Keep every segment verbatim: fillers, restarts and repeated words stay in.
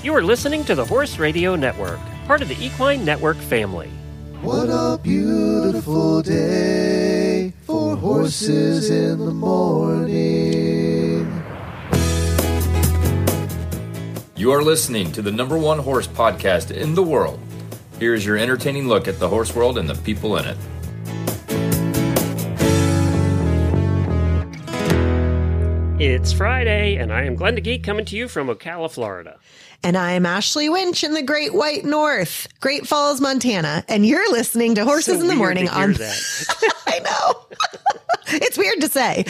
You are listening to the Horse Radio Network, part of the Equine Network family. What a beautiful day for horses in the morning. You are listening to the number one horse podcast in the world. Here is your entertaining look at the horse world and the people in it. It's Friday, and I am Glenn the Geek coming to you from Ocala, Florida. And I'm Ashley Winch in the Great White North, Great Falls, Montana. And you're listening to Horses so in the Morning to hear on... that. I know. It's weird to say.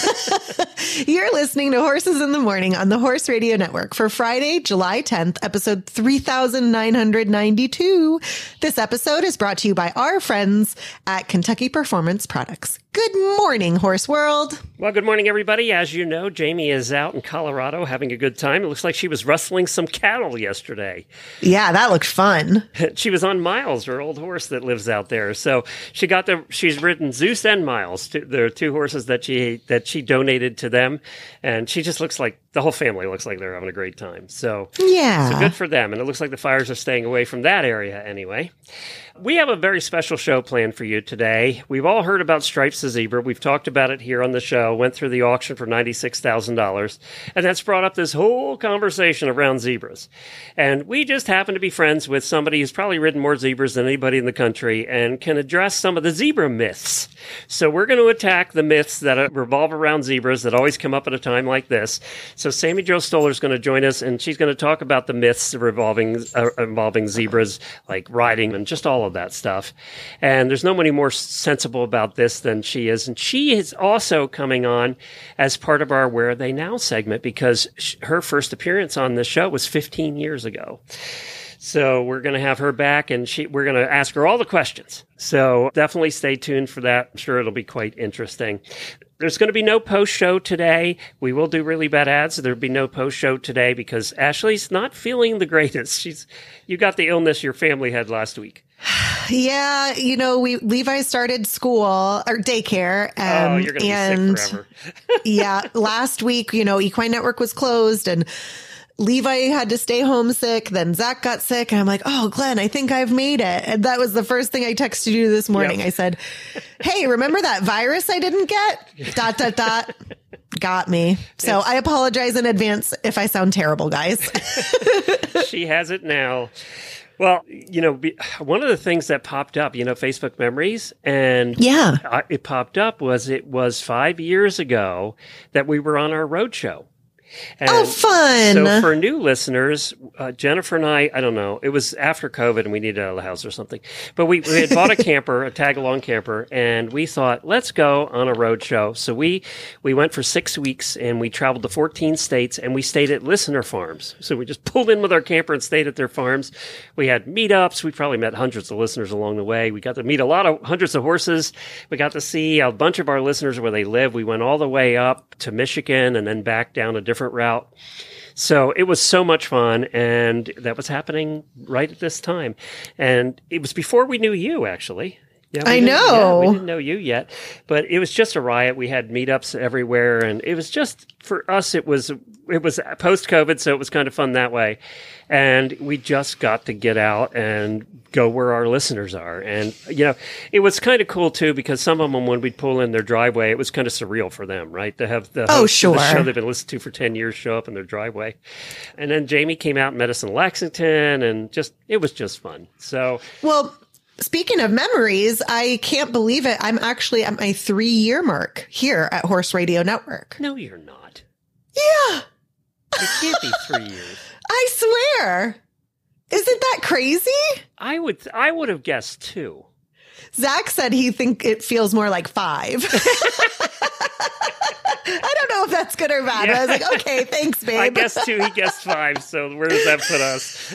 You're listening to Horses in the Morning on the Horse Radio Network for Friday, July tenth, episode three thousand nine hundred ninety-two. This episode is brought to you by our friends at Kentucky Performance Products. Good morning, Horse World. Well, good morning, everybody. As you know, Jamie is out in Colorado having a good time. It looks like she was rustling some cattle yesterday. Yeah, that looked fun. She was on Miles, her old horse that lives out there. So she got the, she's ridden Zeus and Miles. There are two horses that she, that she donated to them. And she just looks like, the whole family looks like they're having a great time. So, yeah. So good for them. And it looks like the fires are staying away from that area anyway. We have a very special show planned for you today. We've all heard about Stripes the Zebra. We've talked about it here on the show, went through the auction for ninety-six thousand dollars, and that's brought up this whole conversation around zebras. And we just happen to be friends with somebody who's probably ridden more zebras than anybody in the country and can address some of the zebra myths. So we're going to attack the myths that revolve around zebras that always come up at a time like this. So Sammy Jo Stoller is going to join us, and she's going to talk about the myths revolving, uh, involving zebras, like riding and just all of that stuff. And there's nobody more sensible about this than she is. And she is also coming on as part of our Where Are They Now segment, because sh- her first appearance on the show was fifteen years ago. So we're going to have her back, and she, we're going to ask her all the questions. So definitely stay tuned for that. I'm sure it'll be quite interesting. There's going to be no post-show today. We will do really bad ads. There'll be no post-show today because Ashley's not feeling the greatest. She's, you got the illness your family had last week. Yeah, you know, we Levi started school or daycare. Um, oh, you're going to and, be sick forever. Yeah, last week, you know, Equine Network was closed and Levi had to stay homesick. Then Zach got sick. And I'm like, oh, Glenn, I think I've made it. And that was the first thing I texted you this morning. Yep. I said, hey, remember that virus I didn't get? Dot, dot, dot. Got me. So it's, I apologize in advance if I sound terrible, guys. She has it now. Well, you know, one of the things that popped up, you know, Facebook memories, and yeah, it popped up was it was five years ago that we were on our road show. And oh, fun. So for new listeners, uh, Jennifer and I, I don't know, it was after COVID and we needed out of the house or something. But we, we had bought a camper, a tag-along camper, and we thought, let's go on a road show. So we, we went for six weeks and we traveled to fourteen states and we stayed at listener farms. So we just pulled in with our camper and stayed at their farms. We had meetups. We probably met hundreds of listeners along the way. We got to meet a lot of hundreds of horses. We got to see a bunch of our listeners where they live. We went all the way up to Michigan and then back down a different route. So it was so much fun, and that was happening right at this time. And it was before we knew you, actually. Yeah, I know. Yeah, we didn't know you yet, but it was just a riot. We had meetups everywhere, and it was just, for us, it was it was post-COVID, so it was kind of fun that way. And we just got to get out and go where our listeners are. And, you know, it was kind of cool, too, because some of them, when we'd pull in their driveway, it was kind of surreal for them, right? To have the oh, host sure. of the show they've been listening to for ten years show up in their driveway. And then Jamie came out and met us in Lexington, and just, it was just fun. So, well, speaking of memories, I can't believe it. I'm actually at my three-year mark here at Horse Radio Network. No, you're not. Yeah. It can't be three years. I swear. Isn't that crazy? I would I would have guessed two. Zach said he think it feels more like five. I don't know if that's good or bad. Yeah. But I was like, okay, thanks, babe. I guessed two, he guessed five. So where does that put us?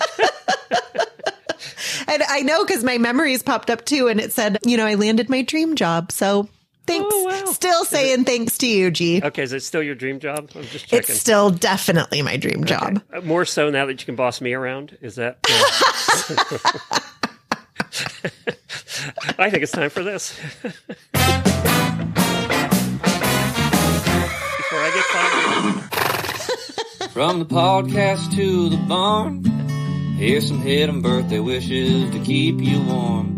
And I know because my memories popped up too, and it said, you know, I landed my dream job. So thanks. Oh, wow. Still saying it, thanks to you, G. Okay, is it still your dream job? I'm just checking. It's still definitely my dream job. Okay. More so now that you can boss me around? Is that? Yeah. I think it's time for this. Before I get fired. From the podcast to the barn, Here's some hidden birthday wishes to keep you warm.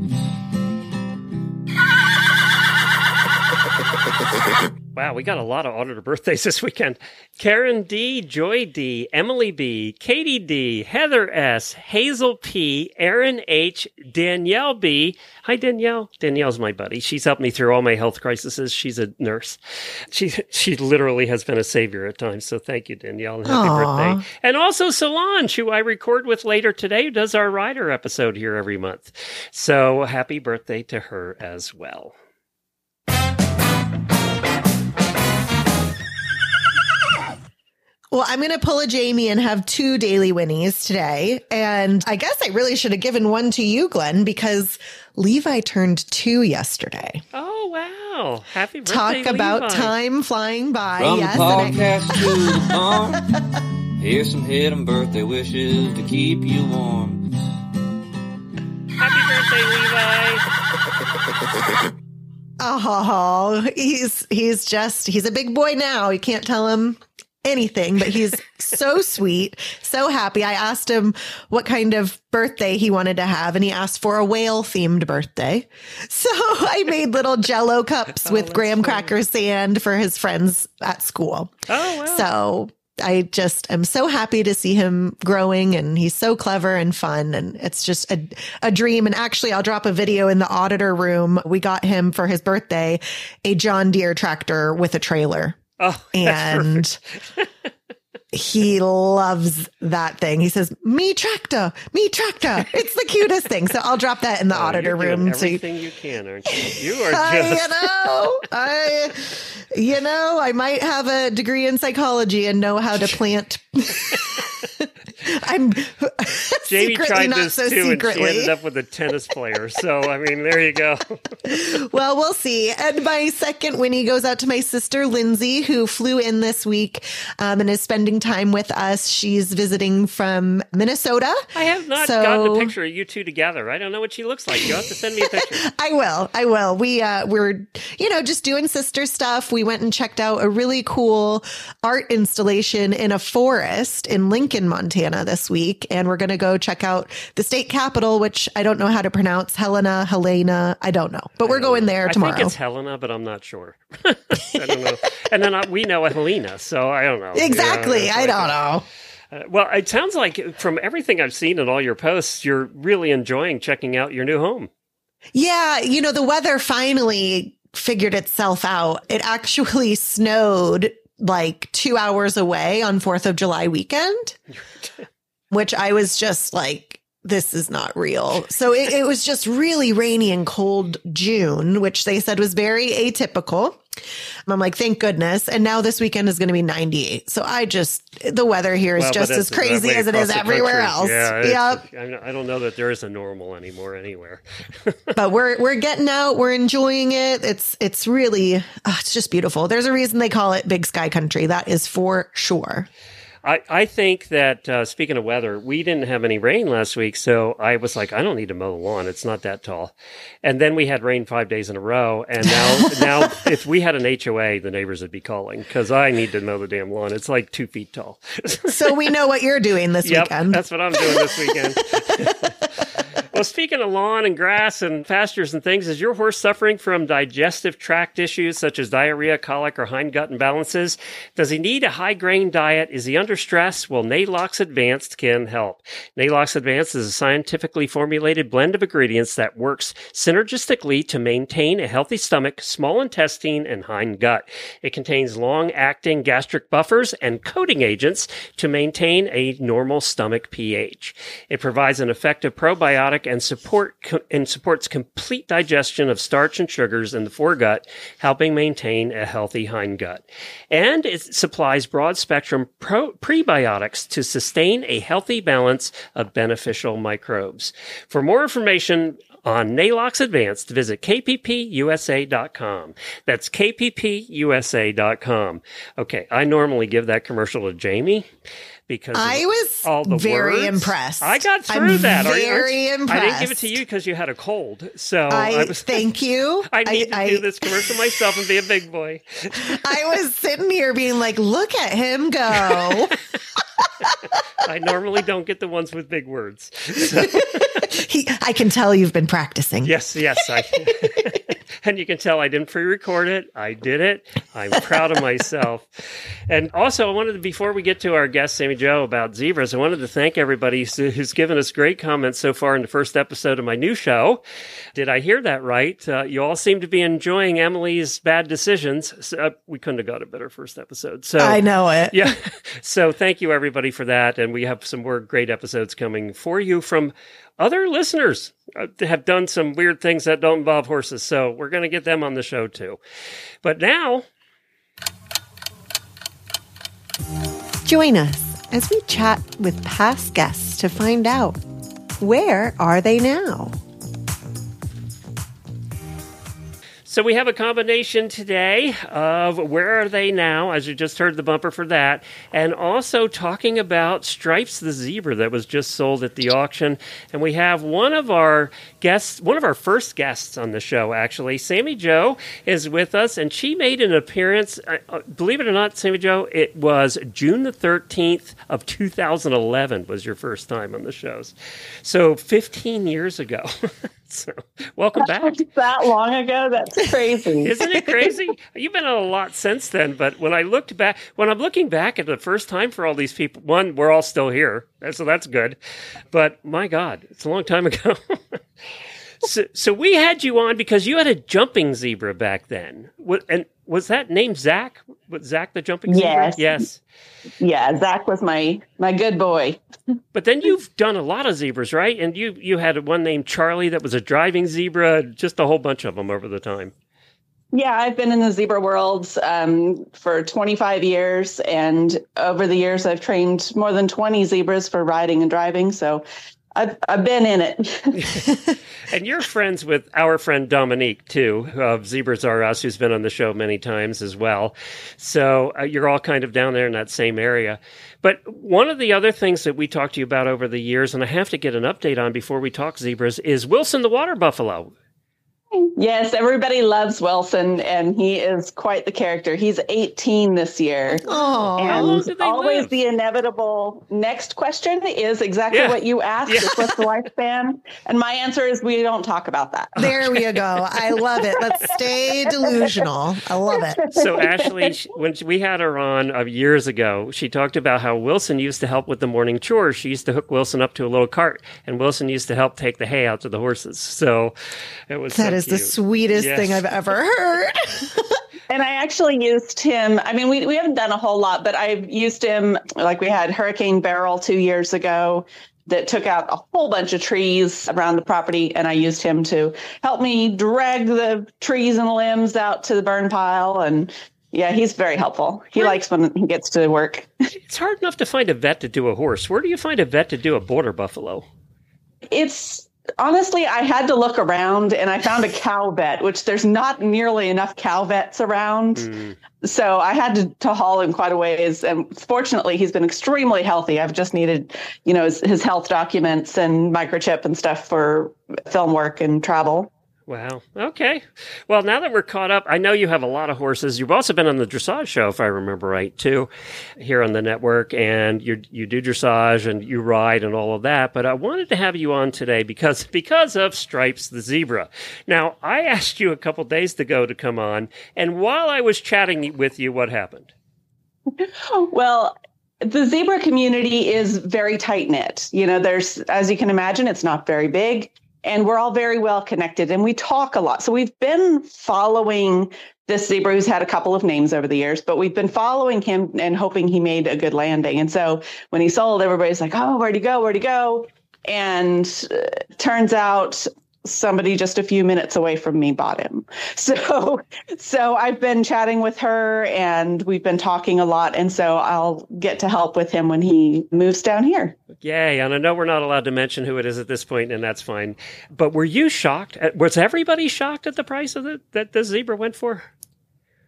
Wow, we got a lot of auditor birthdays this weekend. Karen D, Joy D, Emily B, Katie D, Heather S, Hazel P, Aaron H, Danielle B. Hi, Danielle. Danielle's my buddy. She's helped me through all my health crises. She's a nurse. She she literally has been a savior at times. So thank you, Danielle, and happy Aww. birthday. And also Solange, who I record with later today, who does our Rider episode here every month. So happy birthday to her as well. Well, I'm going to pull a Jamie and have two daily Winnies today. And I guess I really should have given one to you, Glenn, because Levi turned two yesterday. Oh, wow. Happy birthday, Talk Levi. about time flying by. From yes, the and podcast to the barn. Here's some hidden birthday wishes to keep you warm. Happy birthday, Levi. Oh, he's he's just he's a big boy now. You can't tell him anything, but he's so sweet, so happy. I asked him what kind of birthday he wanted to have, and he asked for a whale themed birthday. So I made little Jell-O cups Oh, with that's graham funny. cracker sand for his friends at school. Oh, wow. So I just am so happy to see him growing, and he's so clever and fun, and it's just a, a dream. And actually, I'll drop a video in the auditor room. We got him for his birthday a John Deere tractor with a trailer. Oh, And he loves that thing. He says, "Me tractor, me tractor." It's the cutest thing. So I'll drop that in the Oh, auditor you're doing room. So you, everything you can, aren't you? You are I, just... you know, I, you know, I might have a degree in psychology and know how to plant. I'm Jamie secretly tried not this so too, secretly. and she ended up with a tennis player. So, I mean, there you go. Well, we'll see. And my second Winnie goes out to my sister, Lindsay, who flew in this week um, and is spending time with us. She's visiting from Minnesota. I have not So- gotten a picture of you two together. I don't know what she looks like. You'll have to send me a picture. I will. I will. We, uh, we're, you know, just doing sister stuff. We went and checked out a really cool art installation in a forest in Lincoln, Montana this week. And we're going to go check out the state capitol, which I don't know how to pronounce. Helena, Helena. I don't know, but we're going there tomorrow. I think it's Helena, but I'm not sure. I don't know. And then I, we know a Helena, so I don't know. Exactly. Yeah, I like, don't know. Uh, well, it sounds like from everything I've seen in all your posts, you're really enjoying checking out your new home. Yeah. You know, the weather finally figured itself out. It actually snowed like two hours away on fourth of July weekend, which I was just like, this is not real. So it, it was just really rainy and cold June, which they said was very atypical. And I'm like, thank goodness. And now this weekend is going to be ninety-eight. So I just, the weather here is Well, but just that's as that crazy way as it across is the everywhere country. else. Yeah, Yep. it's- I'm not- I don't know that there is a normal anymore anywhere. But we're we're getting out, we're enjoying it. It's it's really oh, it's just beautiful. There's a reason they call it Big Sky Country. That is for sure. I, I think that, uh, speaking of weather, we didn't have any rain last week, so I was like, I don't need to mow the lawn. It's not that tall. And then we had rain five days in a row, and now, now if we had an H O A, the neighbors would be calling, because I need to mow the damn lawn. It's like two feet tall. So we know what you're doing this Yep, weekend. that's what I'm doing this weekend. Well, speaking of lawn and grass and pastures and things, is your horse suffering from digestive tract issues such as diarrhea, colic, or hindgut imbalances? Does he need a high-grain diet? Is he under stress? Well, Nalox Advanced can help. Nalox Advanced is a scientifically formulated blend of ingredients that works synergistically to maintain a healthy stomach, small intestine, and hindgut. It contains long-acting gastric buffers and coating agents to maintain a normal stomach pH. It provides an effective probiotic and support and supports complete digestion of starch and sugars in the foregut, helping maintain a healthy hindgut. And it supplies broad-spectrum pro- prebiotics to sustain a healthy balance of beneficial microbes. For more information on Nalox Advanced, visit k p p u s a dot com. That's k p p u s a dot com. Okay, I normally give that commercial to Jamie, because I was all the very words. impressed. I got through I'm that. Are you- very aren't you- I didn't give it impressed. to you because you had a cold. So I, I, was. thank you. I need I, to do this commercial myself and be a big boy. I was sitting here being like, look at him go. I normally don't get the ones with big words. So. he, I can tell you've been practicing. Yes, yes. I, and you can tell I didn't pre-record it. I did it. I'm proud of myself. And also, I wanted to, before we get to our guest, Sammy Jo, about zebras, I wanted to thank everybody who's given us great comments so far in the first episode of my new show. Did I hear that right? Uh, you all seem to be enjoying Emily's bad decisions. So, uh, we couldn't have got a better first episode. So I know it. Yeah. So thank you, everybody, for that. And we have some more great episodes coming for you from other listeners uh, have done some weird things that don't involve horses. So we're going to get them on the show, too. But now... Join us as we chat with past guests to find out, where are they now? So we have a combination today of where are they now, as you just heard the bumper for that, and also talking about Stripes the zebra that was just sold at the auction. And we have one of our guests, one of our first guests on the show, actually. Sammy Jo is with us, and she made an appearance, uh, believe it or not, Sammy Jo, it was June the thirteenth of two thousand eleven was your first time on the shows. So fifteen years ago. So, welcome back. That long ago? That's crazy. Isn't it crazy? You've been on a lot since then, but when I looked back, when I'm looking back at the first time for all these people, one, we're all still here, so that's good. But my God, it's a long time ago. so, so we had you on because you had a jumping zebra back then. What, and was that named Zach? Was Zach the jumping zebra? Yes. Yes. Yeah, Zach was my my good boy. But then you've done a lot of zebras, right? And you you had one named Charlie that was a driving zebra, just a whole bunch of them over the time. Yeah, I've been in the zebra world um, for twenty-five years. And over the years, I've trained more than twenty zebras for riding and driving. So I've, I've been in it. And you're friends with our friend Dominique, too, of Zebras R Us, who's been on the show many times as well. So uh, you're all kind of down there in that same area. But one of the other things that we talked to you about over the years, and I have to get an update on before we talk zebras, is Wilson the water buffalo. Yes, everybody loves Wilson, and he is quite the character. He's eighteen this year. Oh, how long did And they always live? the inevitable next question is exactly Yeah. what you asked. Yeah. Is what's the lifespan? And my answer is we don't talk about that. there we go. I love it. Let's stay delusional. I love it. So Ashley, she- when we had her on uh, years ago, she talked about how Wilson used to help with the morning chores. She used to hook Wilson up to a little cart, and Wilson used to help take the hay out to the horses. So it was That so is the cute. sweetest Yes. thing I've ever heard. And I actually used him. I mean, we, we haven't done a whole lot, but I've used him like we had Hurricane Beryl two years ago that took out a whole bunch of trees around the property. And I used him to help me drag the trees and limbs out to the burn pile. And yeah, he's very helpful. He likes when he gets to work. It's hard enough to find a vet to do a horse. Where do you find a vet to do a border buffalo? It's honestly, I had to look around and I found a cow vet, which there's not nearly enough cow vets around. Mm. So I had to, to haul him quite a ways. And fortunately, he's been extremely healthy. I've just needed, you know, his, his health documents and microchip and stuff for film work and travel. Wow. Okay. Well, now that we're caught up, I know you have a lot of horses. You've also been on the dressage show, if I remember right, too, here on the network. And you you do dressage and you ride and all of that. But I wanted to have you on today because because of Stripes the zebra. Now, I asked you a couple days ago to come on. And while I was chatting with you, what happened? Well, the zebra community is very tight knit. You know, there's, as you can imagine, it's not very big. And we're all very well connected and we talk a lot. So we've been following this zebra who's had a couple of names over the years, but we've been following him and hoping he made a good landing. And so when he sold, everybody's like, oh, where'd he go? Where'd he go? And uh, turns out somebody just a few minutes away from me bought him. So, so I've been chatting with her and we've been talking a lot. And so I'll get to help with him when he moves down here. Yay. And I know we're not allowed to mention who it is at this point, and that's fine. But were you shocked? Was everybody shocked at the price of the, that the zebra went for?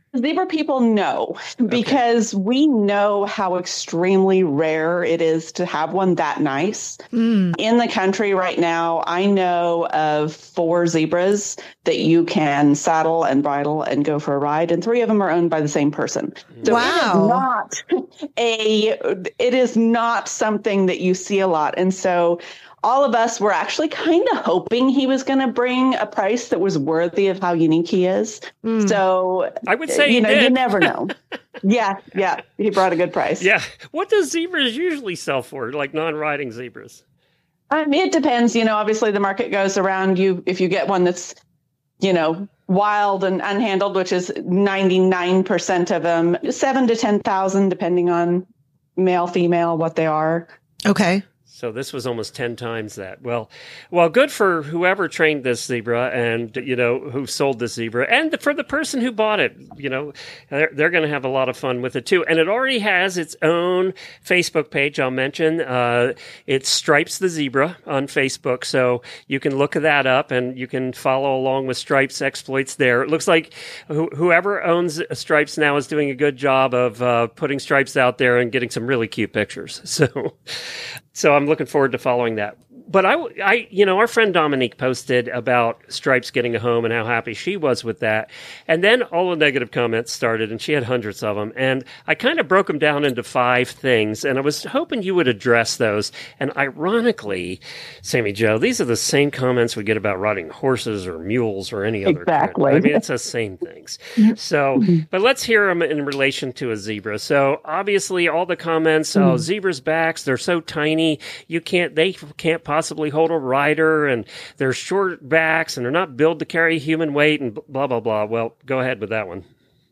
Zebra people know, because okay. we know how extremely rare it is to have one that nice. Mm. In the country right now, I know of four zebras that you can saddle and bridle and go for a ride, and three of them are owned by the same person. So wow. it is not a, it is not something that you see a lot. And so all of us were actually kind of hoping he was going to bring a price that was worthy of how unique he is. Mm. So I would say, you know, did. you never know. yeah. Yeah. He brought a good price. Yeah. What does zebras usually sell for? Like non-riding zebras? Um, it depends. You know, obviously the market goes around you. If you get one that's, you know, wild and unhandled, which is ninety-nine percent of them, seven to ten thousand, depending on male, female, what they are. Okay. So this was almost ten times that. Well, well, good for whoever trained this zebra and, you know, who sold this zebra, and for the person who bought it. You know, they're, they're going to have a lot of fun with it too. And it already has its own Facebook page, I'll mention. Uh, it's Stripes the Zebra on Facebook. So you can look that up and you can follow along with Stripes' exploits there. It looks like wh- whoever owns Stripes now is doing a good job of uh, putting Stripes out there and getting some really cute pictures. So, so I'm looking forward to following that. But I, I, you know, our friend Dominique posted about Stripes getting a home and how happy she was with that. And then all the negative comments started, and she had hundreds of them. And I kind of broke them down into five things, and I was hoping you would address those. And ironically, Sammy Jo, these are the same comments we get about riding horses or mules or any other. Exactly. Kind. I mean, it's the same things. So, but let's hear them in relation to a zebra. So obviously all the comments, oh, zebras' backs, they're so tiny, you can't, they can't possibly possibly hold a rider, and they're short backs, and they're not built to carry human weight, and blah, blah, blah. Well, go ahead with that one.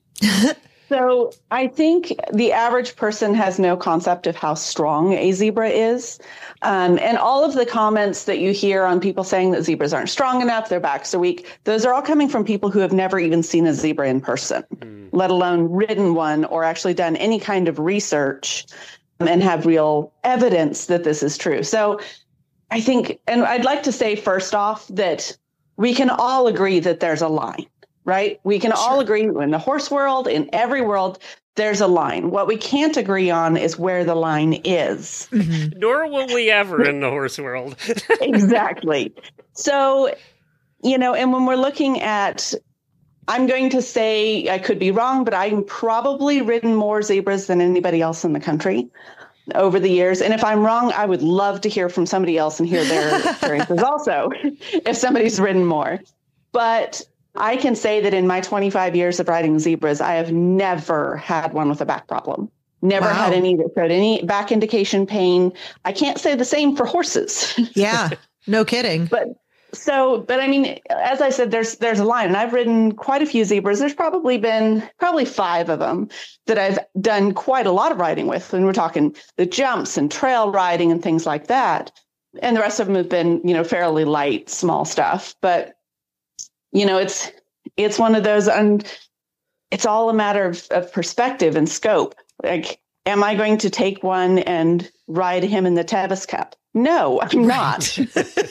So I think the average person has no concept of how strong a zebra is. Um, and all of the comments that you hear on people saying that zebras aren't strong enough, their backs are weak, those are all coming from people who have never even seen a zebra in person, mm. let alone ridden one or actually done any kind of research and have real evidence that this is true. So I think, and I'd like to say first off that we can all agree that there's a line, right? We can sure. all agree in the horse world, in every world, there's a line. What we can't agree on is where the line is. Mm-hmm. Nor will we ever in the horse world. Exactly. So, you know, and when we're looking at, I'm going to say, I could be wrong, but I've probably ridden more zebras than anybody else in the country over the years. And if I'm wrong, I would love to hear from somebody else and hear their experiences also, if somebody's ridden more. But I can say that in my twenty-five years of riding zebras, I have never had one with a back problem. Never wow. had any that showed any back indication pain. I can't say the same for horses. Yeah, no kidding. But so, but I mean, as I said, there's there's a line, and I've ridden quite a few zebras. There's probably been probably five of them that I've done quite a lot of riding with. And we're talking the jumps and trail riding and things like that. And the rest of them have been, you know, fairly light, small stuff. But, you know, it's it's one of those, and it's all a matter of, of perspective and scope. Like, am I going to take one and ride him in the Tevis Cup? No, I'm not.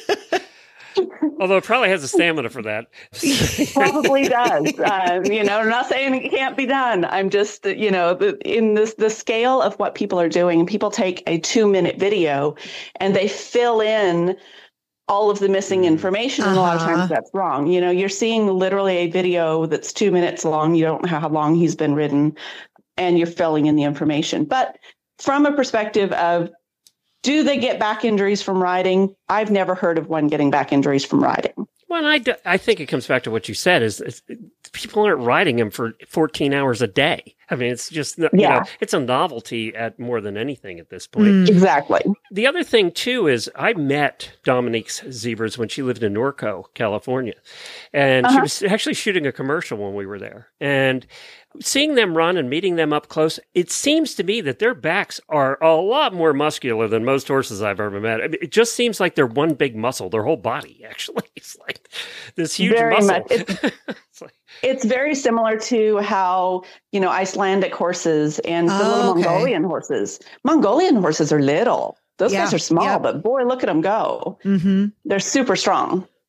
Although it probably has the stamina for that. Probably does. Uh, you know, I'm not saying it can't be done. I'm just, you know, the, in this the scale of what people are doing, people take a two minute video and they fill in all of the missing information. And uh-huh. a lot of times that's wrong. You know, you're seeing literally a video that's two minutes long. You don't know how long he's been ridden, and you're filling in the information. But from a perspective of, do they get back injuries from riding? I've never heard of one getting back injuries from riding. Well, I, do, I think it comes back to what you said, is, is people aren't riding them for fourteen hours a day. I mean, it's just, you yeah. know, it's a novelty at more than anything at this point. Mm. Exactly. The other thing, too, is I met Dominique's zebras when she lived in Norco, California. And uh-huh. she was actually shooting a commercial when we were there. And seeing them run and meeting them up close, it seems to me that their backs are a lot more muscular than most horses I've ever met. I mean, it just seems like they're one big muscle, their whole body, actually. It's like this huge very muscle. Much. It's, it's, like, it's very similar to how, you know, Icelandic horses and the oh, little okay. Mongolian horses. Mongolian horses are little. Those yeah, guys are small, yeah. but boy, look at them go. Mm-hmm. They're super strong.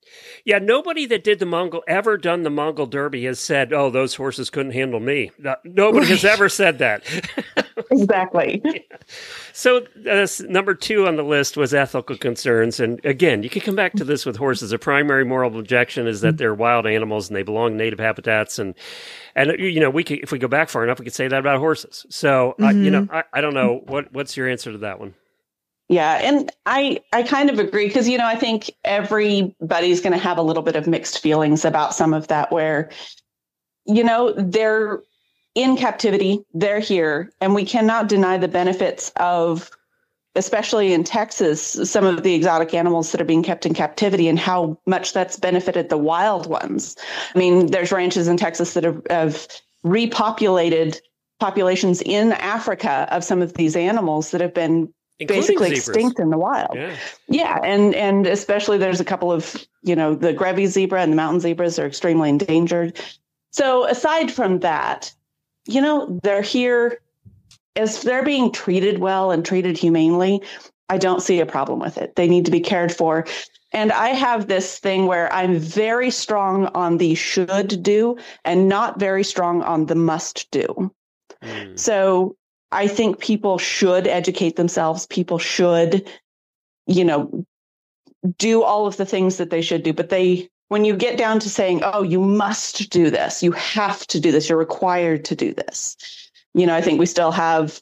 Yeah, nobody that did the Mongol, ever done the Mongol Derby has said, oh, those horses couldn't handle me. No, nobody right. has ever said that. Exactly. Yeah. So uh, number two on the list was ethical concerns. And again, you can come back to this with horses. A primary moral objection is that they're wild animals and they belong in native habitats. And, and you know, we could, if we go back far enough, we could say that about horses. So, mm-hmm. uh, you know, I, I don't know. What What's your answer to that one? Yeah, and I, I kind of agree because, you know, I think everybody's going to have a little bit of mixed feelings about some of that where, you know, they're in captivity, they're here, and we cannot deny the benefits of, especially in Texas, some of the exotic animals that are being kept in captivity and how much that's benefited the wild ones. I mean, there's ranches in Texas that have, have repopulated populations in Africa of some of these animals that have been Including basically zebras. Extinct in the wild. Yeah. yeah. And, and especially there's a couple of, you know, the Grevy zebra and the mountain zebras are extremely endangered. So aside from that, you know, they're here as they're being treated well and treated humanely. I don't see a problem with it. They need to be cared for. And I have this thing where I'm very strong on the should do and not very strong on the must do. Mm. So I think people should educate themselves. People should, you know, do all of the things that they should do. But they, when you get down to saying, oh, you must do this, you have to do this, you're required to do this. You know, I think we still have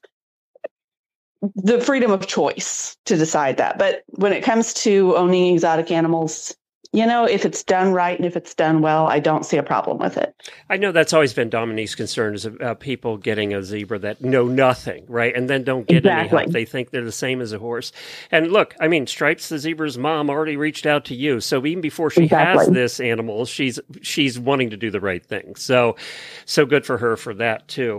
the freedom of choice to decide that. But when it comes to owning exotic animals, you know, if it's done right and if it's done well, I don't see a problem with it. I know that's always been Dominique's concern is about people getting a zebra that know nothing, right? And then don't get exactly. any help. They think they're the same as a horse. And look, I mean, Stripes the zebra's mom already reached out to you. So even before she exactly. has this animal, she's she's wanting to do the right thing. So, so good for her for that too.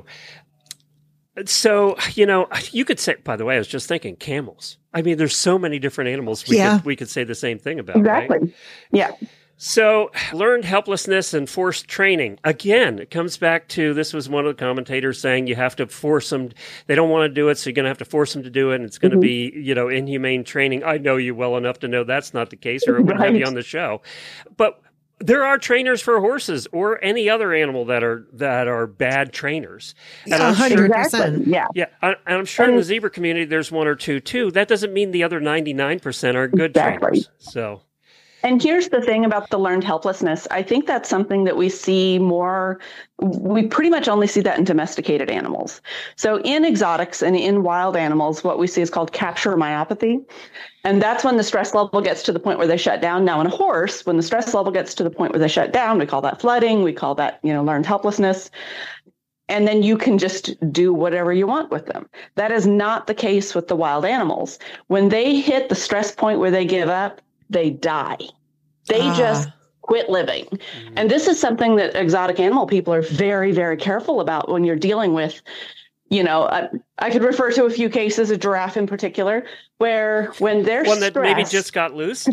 So, you know, you could say, by the way, I was just thinking camels. I mean, there's so many different animals we, yeah. could, we could say the same thing about. Exactly. Right? Yeah. So learned helplessness and forced training. Again, it comes back to, this was one of the commentators saying you have to force them. They don't want to do it, so you're going to have to force them to do it. And it's going mm-hmm. to be, you know, inhumane training. I know you well enough to know that's not the case, or it wouldn't right. have you on the show. But there are trainers for horses or any other animal that are that are bad trainers. And yeah, I'm one hundred percent. Sure, yeah. Yeah. I, I'm sure and in the zebra community, there's one or two, too. That doesn't mean the other ninety-nine percent are good exactly. trainers. So, and here's the thing about the learned helplessness. I think that's something that we see more. We pretty much only see that in domesticated animals. So in exotics and in wild animals, what we see is called capture myopathy. And that's when the stress level gets to the point where they shut down. Now in a horse, when the stress level gets to the point where they shut down, we call that flooding. We call that, you know, learned helplessness. And then you can just do whatever you want with them. That is not the case with the wild animals. When they hit the stress point where they give up, they die. They ah. just quit living. Mm-hmm. And this is something that exotic animal people are very, very careful about when you're dealing with, you know, I, I could refer to a few cases, a giraffe in particular, where when they're one stressed, that maybe just got loose.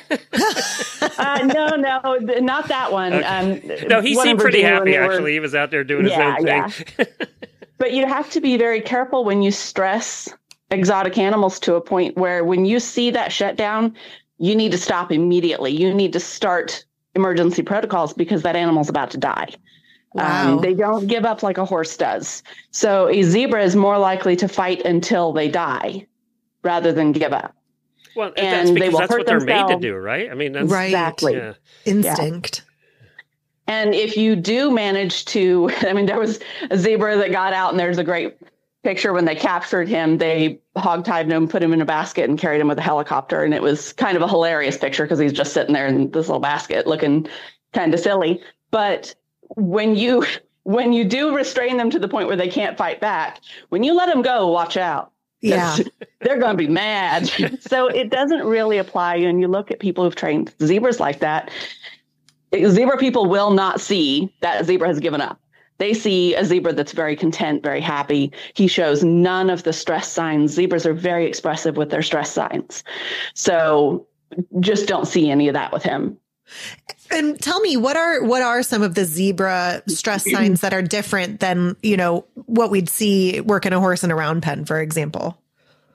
uh, no, no, not that one. Okay. Um, no, he seemed pretty happy, actually. Were, he was out there doing yeah, his own thing. Yeah. But you have to be very careful when you stress exotic animals to a point where when you see that shutdown, you need to stop immediately. You need to start emergency protocols because that animal's about to die. Wow. Um, they don't give up like a horse does. So a zebra is more likely to fight until they die rather than give up. Well, and that's because they will that's hurt what they're themselves. Made to do, right? I mean, that's right. Exactly. Yeah. Instinct. Yeah. And if you do manage to, I mean, there was a zebra that got out, and there's a great picture when they captured him. They hog-tied him, put him in a basket, and carried him with a helicopter. And it was kind of a hilarious picture because he's just sitting there in this little basket looking kind of silly. But when you when you do restrain them to the point where they can't fight back, when you let them go, watch out. Yeah, they're going to be mad. So it doesn't really apply. And you look at people who've trained zebras like that. Zebra people will not see that a zebra has given up. They see a zebra that's very content, very happy. He shows none of the stress signs. Zebras are very expressive with their stress signs. So just don't see any of that with him. And tell me, what are what are some of the zebra stress signs that are different than, you know, what we'd see working a horse in a round pen, for example?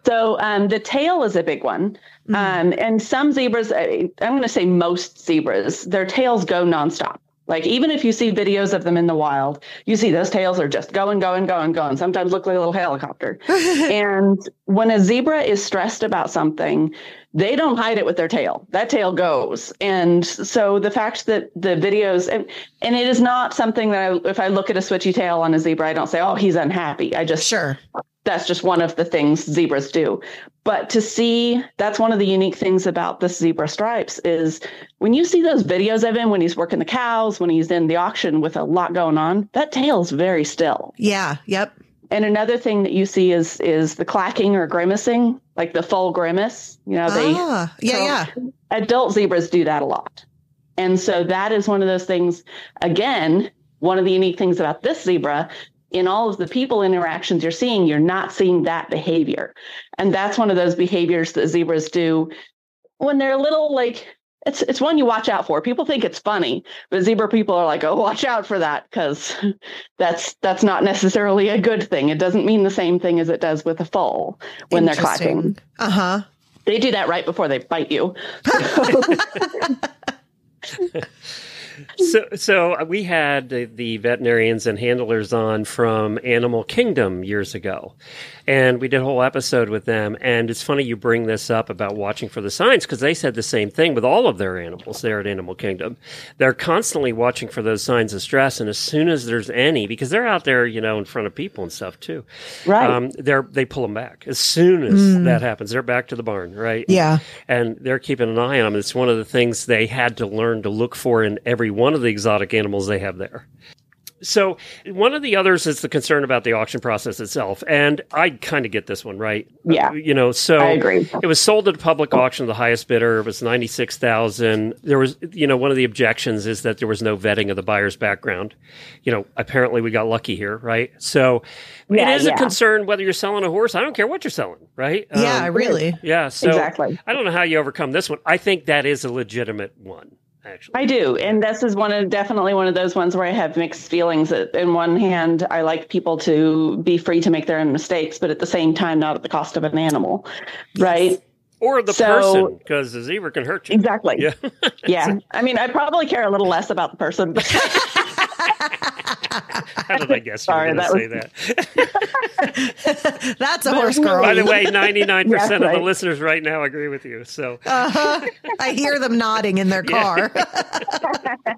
So um, the tail is a big one. Mm-hmm. Um, and some zebras, I'm going to say most zebras, their tails go nonstop. Like, even if you see videos of them in the wild, you see those tails are just going, going, going, going. Sometimes look like a little helicopter. And when a zebra is stressed about something, they don't hide it with their tail. That tail goes. And so the fact that the videos, and, and it is not something that I, if I look at a switchy tail on a zebra, I don't say, oh, he's unhappy. I just, sure. That's just one of the things zebras do. But to see, that's one of the unique things about this zebra stripes is when you see those videos of him, when he's working the cows, when he's in the auction with a lot going on, that tail's very still. Yeah. Yep. And another thing that you see is is the clacking or grimacing, like the full grimace. You know, they ah, yeah, so yeah. Adult zebras do that a lot. And so that is one of those things, again, one of the unique things about this zebra. In all of the people interactions you're seeing, you're not seeing that behavior. And that's one of those behaviors that zebras do when they're a little like, it's it's one you watch out for. People think it's funny, but zebra people are like, oh, watch out for that, because that's that's not necessarily a good thing. It doesn't mean the same thing as it does with a foal when they're clacking. Uh-huh. They do that right before they bite you. So, so we had the, the veterinarians and handlers on from Animal Kingdom years ago, and we did a whole episode with them. And it's funny you bring this up about watching for the signs, because they said the same thing with all of their animals there at Animal Kingdom. They're constantly watching for those signs of stress, and as soon as there's any, because they're out there, you know, in front of people and stuff too, right? Um, they're they pull them back as soon as mm. that happens. They're back to the barn, right? Yeah, and they're keeping an eye on them. It's one of the things they had to learn to look for in every one of the exotic animals they have there. So one of the others is the concern about the auction process itself. And I kind of get this one, right? Yeah. Uh, you know, so I agree. It was sold at a public auction. The highest bidder was ninety-six thousand dollars. There was, you know, one of the objections is that there was no vetting of the buyer's background. You know, apparently we got lucky here, right? So yeah, it is yeah. a concern whether you're selling a horse. I don't care what you're selling, right? Yeah, um, really. Yeah. So exactly. I don't know how you overcome this one. I think that is a legitimate one. Actually. I do. And this is one of definitely one of those ones where I have mixed feelings. In one hand, I like people to be free to make their own mistakes, but at the same time, not at the cost of an animal. Right. Or the so, person, because the zebra can hurt you. Exactly. Yeah. Yeah. I mean, I probably care a little less about the person. How did I guess you Sorry, were going to that say was... that? That's a horse girl. By the way, ninety-nine percent yes, of right. the listeners right now agree with you. So uh-huh. I hear them nodding in their car. uh,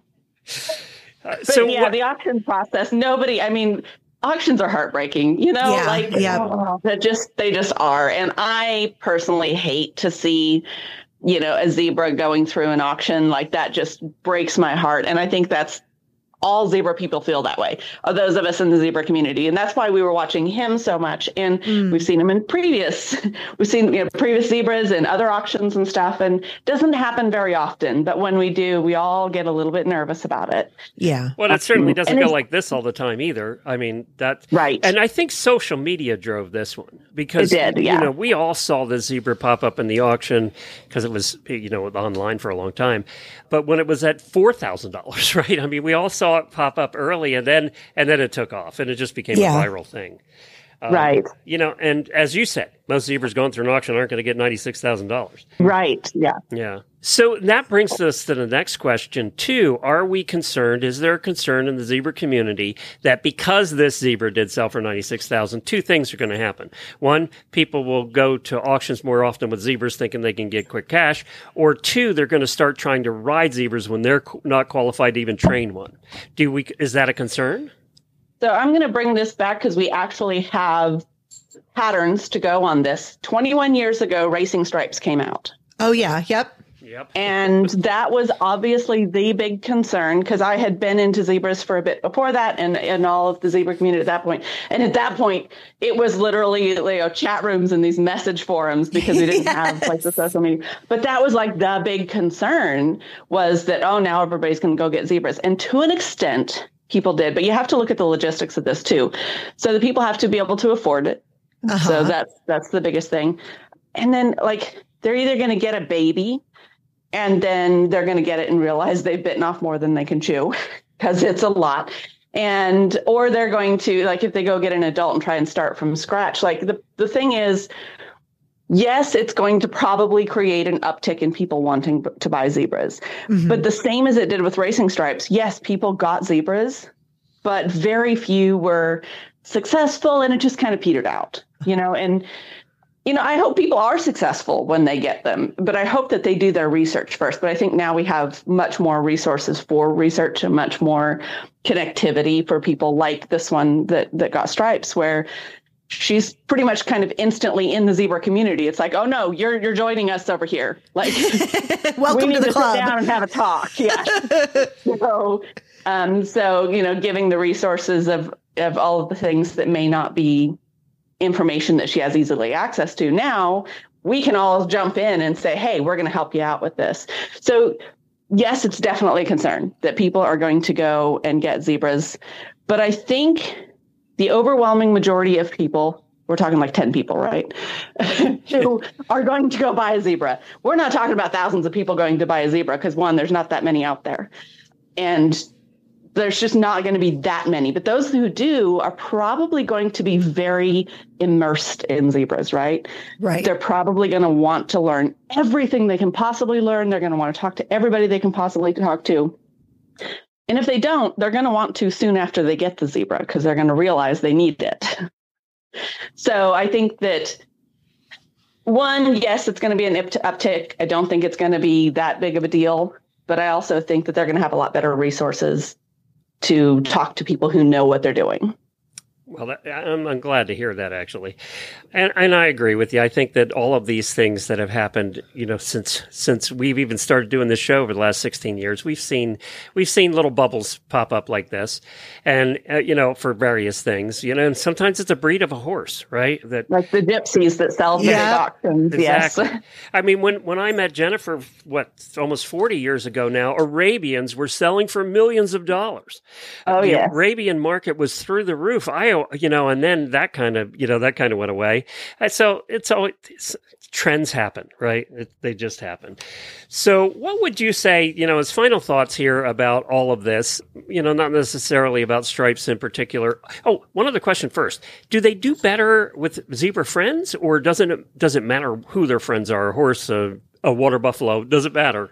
But so yeah, what, the auction process, nobody, I mean, auctions are heartbreaking, you know, yeah, like yeah. that just, they just are. And I personally hate to see, you know, a zebra going through an auction like that. Just breaks my heart. And I think that's all zebra people feel that way, or those of us in the zebra community. And that's why we were watching him so much. And mm. we've seen him in previous, we've seen you know, previous zebras and other auctions and stuff. And it doesn't happen very often. But when we do, we all get a little bit nervous about it. Yeah. Well, it certainly doesn't and go like this all the time either. I mean, that right. And I think social media drove this one because, it did, yeah. you know, we all saw the zebra pop up in the auction because it was, you know, online for a long time. But when it was at four thousand dollars, right? I mean, we all saw it pop up early and then and then it took off and it just became yeah. a viral thing. Um, right. You know, and as you said, most zebras going through an auction aren't going to get ninety-six thousand dollars. Right. Yeah. Yeah. So that brings us to the next question, too. Are we concerned? Is there a concern in the zebra community that because this zebra did sell for ninety-six thousand dollars, two things are going to happen? One, people will go to auctions more often with zebras thinking they can get quick cash. Or two, they're going to start trying to ride zebras when they're not qualified to even train one. Do we? Is that a concern? So I'm going to bring this back because we actually have patterns to go on this. twenty-one years ago, Racing Stripes came out. Oh, yeah. Yep. Yep. And that was obviously the big concern because I had been into zebras for a bit before that and, and all of the zebra community at that point. And at that point, it was literally you know, chat rooms and these message forums because we didn't yes. have like the social media. But that was like the big concern was that, oh, now everybody's going to go get zebras. And to an extent, people did. But you have to look at the logistics of this, too. So the people have to be able to afford it. Uh-huh. So that's that's the biggest thing. And then like they're either going to get a baby and then they're going to get it and realize they've bitten off more than they can chew because it's a lot. And or they're going to like if they go get an adult and try and start from scratch. Like the, the thing is, yes, it's going to probably create an uptick in people wanting b- to buy zebras. Mm-hmm. But the same as it did with racing stripes, yes, people got zebras, but very few were successful, and it just kind of petered out, you know, and you know, I hope people are successful when they get them, but I hope that they do their research first. But I think now we have much more resources for research and much more connectivity for people like this one that, that got stripes, where she's pretty much kind of instantly in the zebra community. It's like, oh no, you're you're joining us over here. Like, welcome we need to the to club. sit down and have a talk. Yeah. so, um, so you know, giving the resources of of all of the things that may not be information that she has easily access to. Now we can all jump in and say, hey, we're going to help you out with this. So yes, it's definitely a concern that people are going to go and get zebras. But I think the overwhelming majority of people, we're talking like ten people, right, who are going to go buy a zebra. We're not talking about thousands of people going to buy a zebra because, one, there's not that many out there. And there's just not going to be that many. But those who do are probably going to be very immersed in zebras, right? Right. They're probably going to want to learn everything they can possibly learn. They're going to want to talk to everybody they can possibly talk to. And if they don't, they're going to want to soon after they get the zebra, because they're going to realize they need it. So I think that, one, yes, it's going to be an uptick. I don't think it's going to be that big of a deal. But I also think that they're going to have a lot better resources to talk to people who know what they're doing. Well, that, I'm, I'm glad to hear that, actually. And, and I agree with you. I think that all of these things that have happened, you know, since since we've even started doing this show over the last sixteen years, we've seen we've seen little bubbles pop up like this. And, uh, you know, for various things, you know, and sometimes it's a breed of a horse, right? That Like the gypsies that sell them Yeah. at auctions. Exactly. Yes. I mean, when, when I met Jennifer, what, almost forty years ago now, Arabians were selling for millions of dollars. Oh, the yes. Arabian market was through the roof. I, you know, and then that kind of, you know, that kind of went away. And so it's always, it's, trends happen, right? It, they just happen. So what would you say, you know, as final thoughts here about all of this, you know, not necessarily about stripes in particular. Oh, one other question first. Do they do better with zebra friends, or doesn't it, does it matter who their friends are? A horse, a, a water buffalo, does it matter?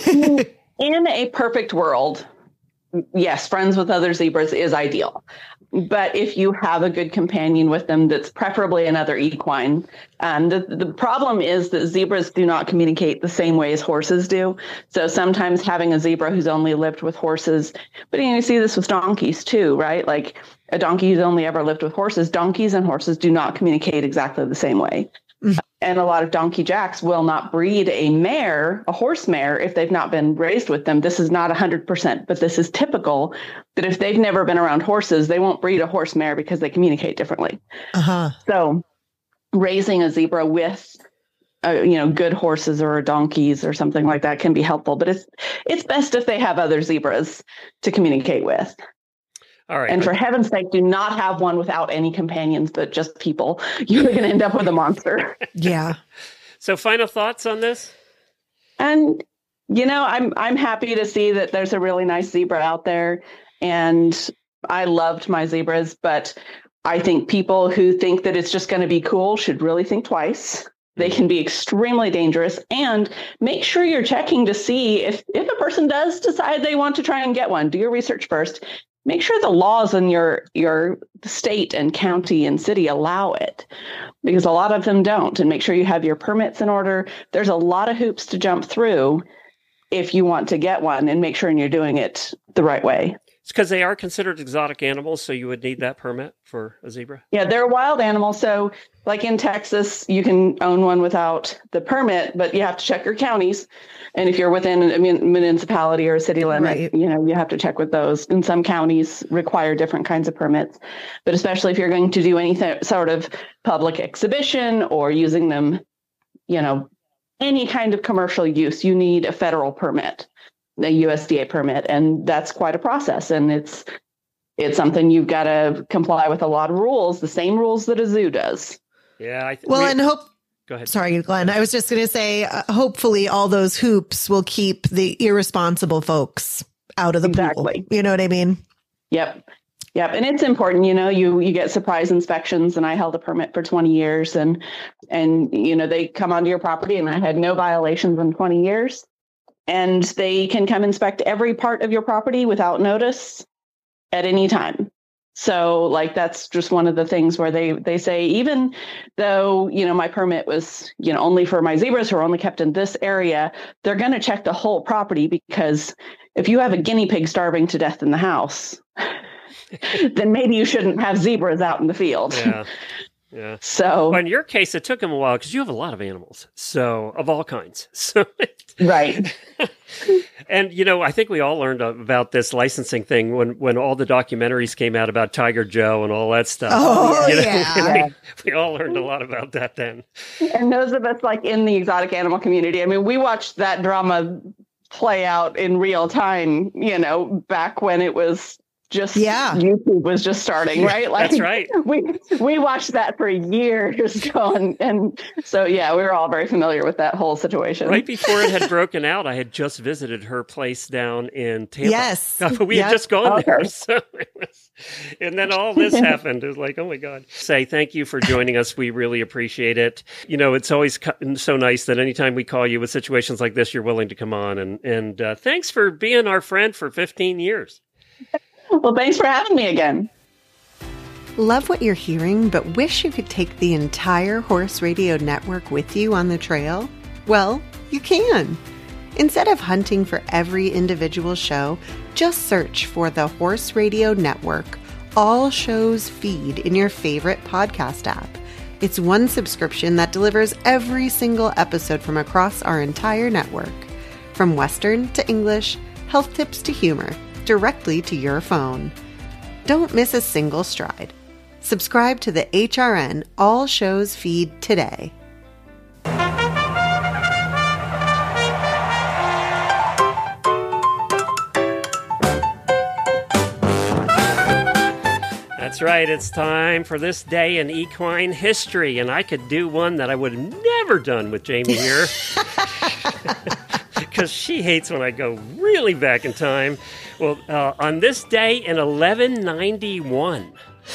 In a perfect world, yes, friends with other zebras is ideal. But if you have a good companion with them, that's preferably another equine. Um, the, the problem is that zebras do not communicate the same way as horses do. So sometimes having a zebra who's only lived with horses, but you know, you see this with donkeys too, right? Like a donkey who's only ever lived with horses, donkeys and horses do not communicate exactly the same way. Mm-hmm. And a lot of donkey jacks will not breed a mare, a horse mare, if they've not been raised with them. This is not one hundred percent, but this is typical that if they've never been around horses, they won't breed a horse mare because they communicate differently. Uh-huh. So raising a zebra with, uh, you know, good horses or donkeys or something like that can be helpful. But it's it's best if they have other zebras to communicate with. All right. And for heaven's sake, do not have one without any companions, but just people. You're going to end up with a monster. Yeah. So final thoughts on this? And, you know, I'm I'm happy to see that there's a really nice zebra out there. And I loved my zebras, but I think people who think that it's just going to be cool should really think twice. They can be extremely dangerous, and make sure you're checking to see if, if a person does decide they want to try and get one. Do your research first. Make sure the laws in your your state and county and city allow it, because a lot of them don't. And make sure you have your permits in order. There's a lot of hoops to jump through if you want to get one, and make sure you're doing it the right way. It's because they are considered exotic animals, so you would need that permit for a zebra? Yeah, they're wild animals. So like in Texas, you can own one without the permit, but you have to check your counties. And if you're within a municipality or a city limit, Right. you know, you have to check with those. And some counties require different kinds of permits. But especially if you're going to do any th- sort of public exhibition or using them, you know, any kind of commercial use, you need a federal permit, a U S D A permit. And that's quite a process. And it's it's something you've got to comply with a lot of rules, the same rules that a zoo does. Yeah. I th- Well, we- and hope. Go ahead. Sorry, Glenn. I was just going to say, uh, hopefully all those hoops will keep the irresponsible folks out of the Exactly. pool. You know what I mean? Yep. Yep. And it's important, you know, you, you get surprise inspections, and I held a permit for twenty years, and, and, you know, they come onto your property, and I had no violations in twenty years, and they can come inspect every part of your property without notice at any time. So like, that's just one of the things where they, they say, even though, you know, my permit was, you know, only for my zebras who are only kept in this area, they're going to check the whole property, because if you have a guinea pig starving to death in the house, then maybe you shouldn't have zebras out in the field. Yeah. Yeah. So well, in your case, it took him a while because you have a lot of animals, so of all kinds. So right. And, you know, I think we all learned about this licensing thing when, when all the documentaries came out about Tiger Joe and all that stuff. Oh, you know, yeah. we, we all learned a lot about that then. And those of us like in the exotic animal community, I mean, we watched that drama play out in real time, you know, back when it was just yeah. YouTube was just starting, right? Like, that's right. We we watched that for years going, and so yeah, we were all very familiar with that whole situation. Right before it had broken out, I had just visited her place down in Tampa. Yes, we yep. had just gone okay. there, so it was, and then all this happened. It was like, oh my God! Say thank you for joining us. We really appreciate it. You know, it's always so nice that anytime we call you with situations like this, you're willing to come on, and and uh, thanks for being our friend for fifteen years. Well, thanks for having me again. Love what you're hearing, but wish you could take the entire Horse Radio Network with you on the trail? Well, you can. Instead of hunting for every individual show, just search for the Horse Radio Network All Shows feed in your favorite podcast app. It's one subscription that delivers every single episode from across our entire network. From Western to English, health tips to humor, directly to your phone. Don't miss a single stride. Subscribe to the H R N All Shows feed today. That's right. It's time for this day in equine history, and I could do one that I would have never done with Jamie here. Because she hates when I go really back in time. Well, uh, on this day in eleven ninety-one,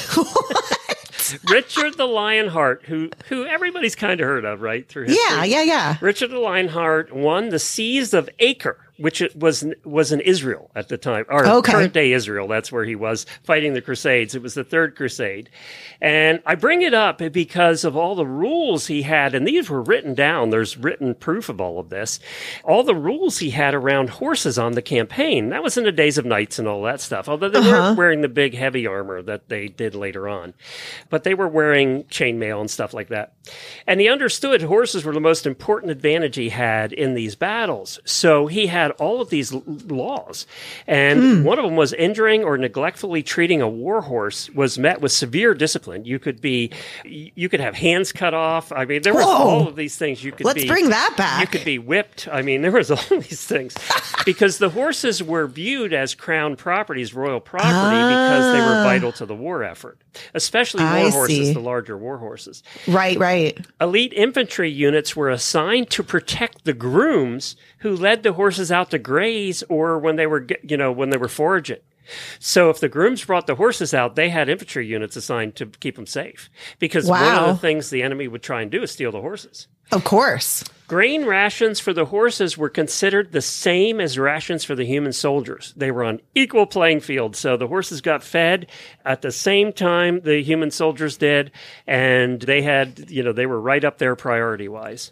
Richard the Lionheart, who who everybody's kind of heard of, right? Through history. Yeah, yeah, yeah. Richard the Lionheart won the Seas of Acre, which it was was in Israel at the time, or okay. current day Israel. That's where he was fighting the Crusades. It was the Third Crusade. And I bring it up because of all the rules he had, and these were written down. There's written proof of all of this. All the rules he had around horses on the campaign. That was in the days of knights and all that stuff, although they uh-huh. weren't wearing the big heavy armor that they did later on. But they were wearing chainmail and stuff like that. And he understood horses were the most important advantage he had in these battles. So he had all of these l- laws. And mm. one of them was injuring or neglectfully treating a war horse was met with severe discipline. You could be, you could have hands cut off. I mean, there was Whoa. all of these things. You could Let's be, bring that back. You could be whipped. I mean, there was all these things because the horses were viewed as crown properties, royal property, ah. because they were vital to the war effort, especially war I horses, see. the larger war horses. Right, right. Elite infantry units were assigned to protect the grooms who led the horses out to graze or when they were, you know, when they were foraging. So if the grooms brought the horses out, they had infantry units assigned to keep them safe. Because wow. one of the things the enemy would try and do is steal the horses. Of course. Grain rations for the horses were considered the same as rations for the human soldiers. They were on equal playing field. So the horses got fed at the same time the human soldiers did. And they had, you know, they were right up there priority-wise.